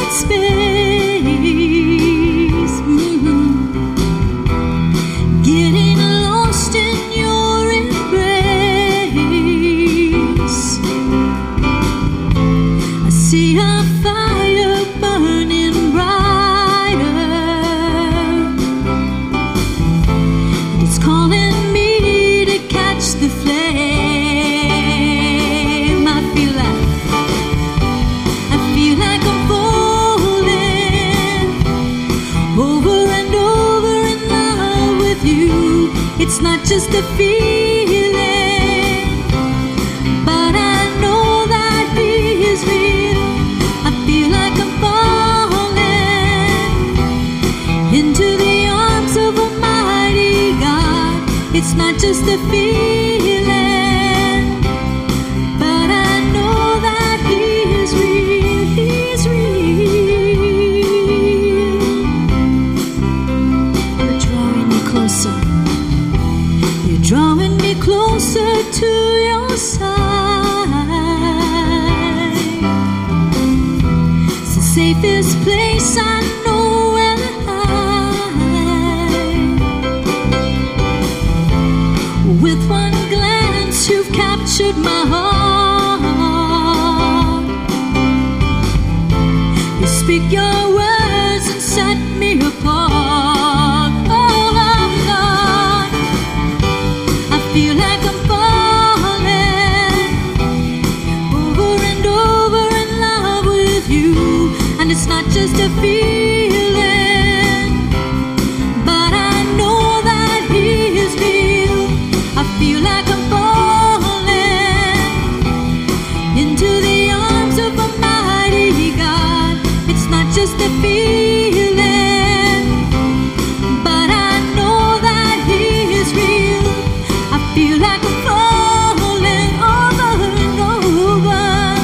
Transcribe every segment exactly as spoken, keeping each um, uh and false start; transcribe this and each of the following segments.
create space. Mm-hmm. Getting lost in your embrace. I see a fire burning brighter, and it's calling me to catch the flame. I feel like, I feel like I'm falling over and over in love with you. It's not just a feeling, but I know that He is real. I feel like I'm falling into the arms of Almighty God. It's not just a feeling, but I know that He is real. He's real. You're drawing me closer. You're drawing me closer to your side. It's the safest place I know where to hide. With one glance, you've captured my heart. You speak your words and set me apart. Oh, Lord, I feel like I'm falling over and over in love with you. And it's not just a feeling, but I know that He is real. I feel like I'm falling into the arms of Almighty God. It's not just a feeling, but I know that He is real. I feel like I'm falling over and over,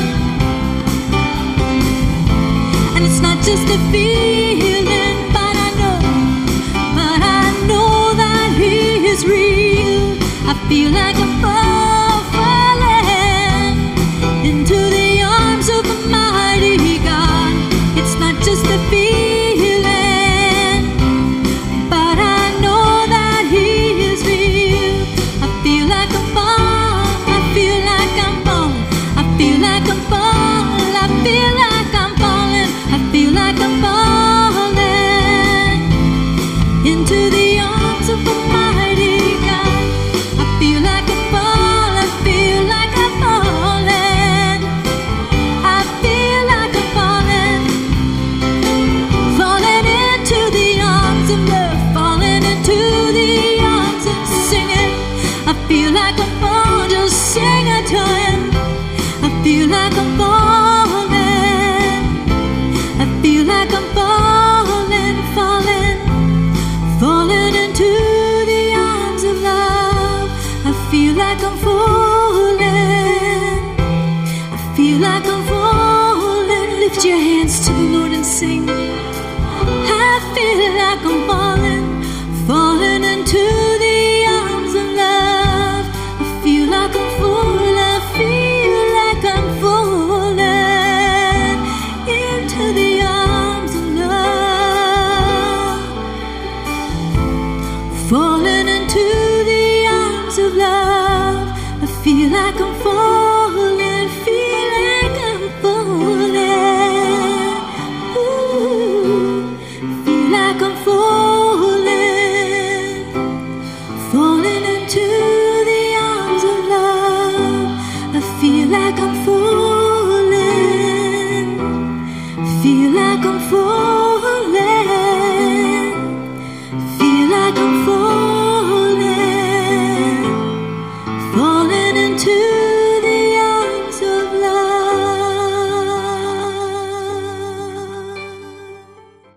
and it's not just a feeling, but I know, but I know that He is real. I feel like I'm falling into the arms of Almighty God. It's not just a feeling, but I know that He is real. I feel like I'm falling. I feel like I'm falling. I feel like I'm falling. I feel like I'm falling. I feel like I'm falling into the arms of Almighty God. I feel like I'm falling. I feel like I'm falling. I feel like I'm falling, falling into the arms of love, falling into the arms of singing. I feel like I'm falling, just sing it to Him. I feel like I'm falling. I feel like I'm falling, falling, falling into the arms of love. I feel like I'm falling. I feel like I'm falling. Lift your hands to the Lord and sing. I feel like I'm falling, falling into the arms of love. I feel like I'm falling. I feel like I'm falling into the arms of love, falling into the arms of love. I feel like I'm falling.